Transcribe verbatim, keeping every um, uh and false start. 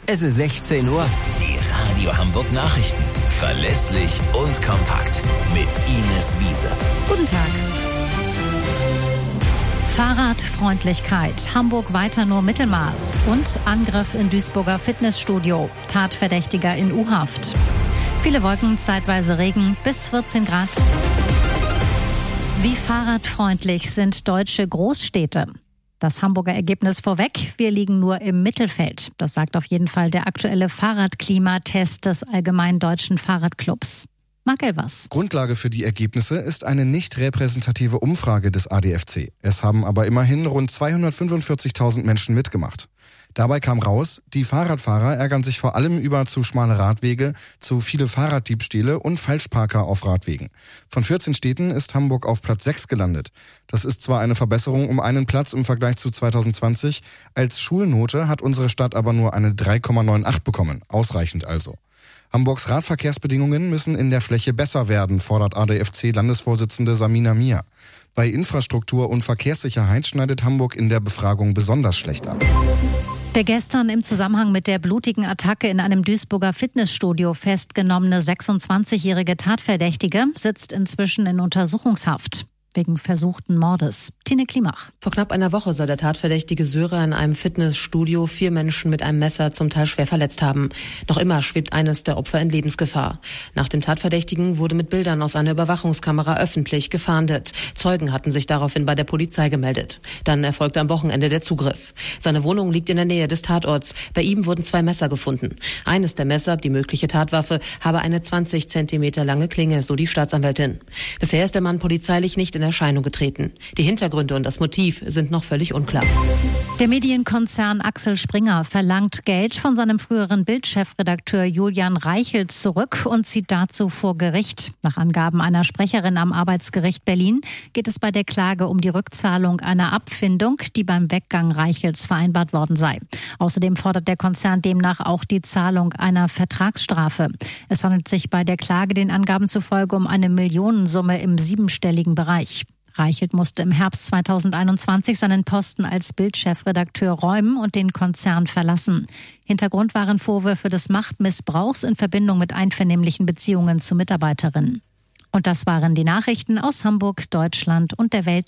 Es ist sechzehn Uhr. Die Radio Hamburg Nachrichten. Verlässlich und kompakt. Mit Ines Wiese. Guten Tag. Fahrradfreundlichkeit. Hamburg weiter nur Mittelmaß. Und Angriff in Duisburger Fitnessstudio. Tatverdächtiger in U-Haft. Viele Wolken, zeitweise Regen, bis vierzehn Grad. Wie fahrradfreundlich sind deutsche Großstädte? Das Hamburger Ergebnis vorweg, wir liegen nur im Mittelfeld. Das sagt auf jeden Fall der aktuelle Fahrradklimatest des Allgemeinen Deutschen Fahrradclubs. Marc Elvers. Grundlage für die Ergebnisse ist eine nicht repräsentative Umfrage des A D F C. Es haben aber immerhin rund zweihundertfünfundvierzigtausend Menschen mitgemacht. Dabei kam raus, die Fahrradfahrer ärgern sich vor allem über zu schmale Radwege, zu viele Fahrraddiebstähle und Falschparker auf Radwegen. Von vierzehn Städten ist Hamburg auf Platz sechs gelandet. Das ist zwar eine Verbesserung um einen Platz im Vergleich zu zweitausendzwanzig, als Schulnote hat unsere Stadt aber nur eine drei Komma neunundachtzig bekommen, ausreichend also. Hamburgs Radverkehrsbedingungen müssen in der Fläche besser werden, fordert A D F C-Landesvorsitzende Samina Mir. Bei Infrastruktur und Verkehrssicherheit schneidet Hamburg in der Befragung besonders schlecht ab. Der gestern im Zusammenhang mit der blutigen Attacke in einem Duisburger Fitnessstudio festgenommene sechsundzwanzigjährige Tatverdächtige sitzt inzwischen in Untersuchungshaft wegen versuchten Mordes. Tine Klimach. Vor knapp einer Woche soll der Tatverdächtige Sörer in einem Fitnessstudio vier Menschen mit einem Messer zum Teil schwer verletzt haben. Noch immer schwebt eines der Opfer in Lebensgefahr. Nach dem Tatverdächtigen wurde mit Bildern aus einer Überwachungskamera öffentlich gefahndet. Zeugen hatten sich daraufhin bei der Polizei gemeldet. Dann erfolgte am Wochenende der Zugriff. Seine Wohnung liegt in der Nähe des Tatorts. Bei ihm wurden zwei Messer gefunden. Eines der Messer, die mögliche Tatwaffe, habe eine zwanzig Zentimeter lange Klinge, so die Staatsanwältin. Bisher ist der Mann polizeilich nicht in Erscheinung getreten. Die Hintergründe und das Motiv sind noch völlig unklar. Der Medienkonzern Axel Springer verlangt Geld von seinem früheren Bild-Chefredakteur Julian Reichelt zurück und zieht dazu vor Gericht. Nach Angaben einer Sprecherin am Arbeitsgericht Berlin geht es bei der Klage um die Rückzahlung einer Abfindung, die beim Weggang Reichelts vereinbart worden sei. Außerdem fordert der Konzern demnach auch die Zahlung einer Vertragsstrafe. Es handelt sich bei der Klage den Angaben zufolge um eine Millionensumme im siebenstelligen Bereich. Reichelt musste im Herbst zweitausendeinundzwanzig seinen Posten als Bild-Chefredakteur räumen und den Konzern verlassen. Hintergrund waren Vorwürfe des Machtmissbrauchs in Verbindung mit einvernehmlichen Beziehungen zu Mitarbeiterinnen. Und das waren die Nachrichten aus Hamburg, Deutschland und der Welt.